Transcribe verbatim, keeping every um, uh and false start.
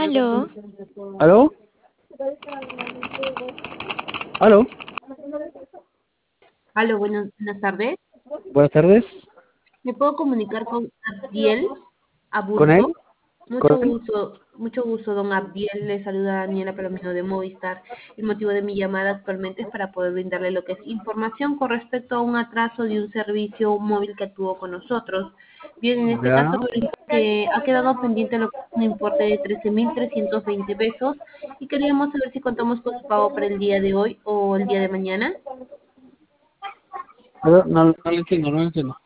Aló, ¿Aló? ¿Aló? Aló, buenas, buenas tardes. Buenas tardes. ¿Me puedo comunicar con Abdiel ¿Con él? Aburto? ¿Con Mucho él? gusto, mucho gusto, don Abdiel. Le saluda Daniela Palomino de Movistar. El motivo de mi llamada actualmente es para poder brindarle lo que es información con respecto a un atraso de un servicio móvil que tuvo con nosotros. Bien, en este caso Ya. que ha quedado pendiente lo que es un importe de trece mil trescientos veinte pesos y queríamos saber si contamos con su pago para el día de hoy o el día de mañana. No, no, no lo entiendo, no lo entiendo.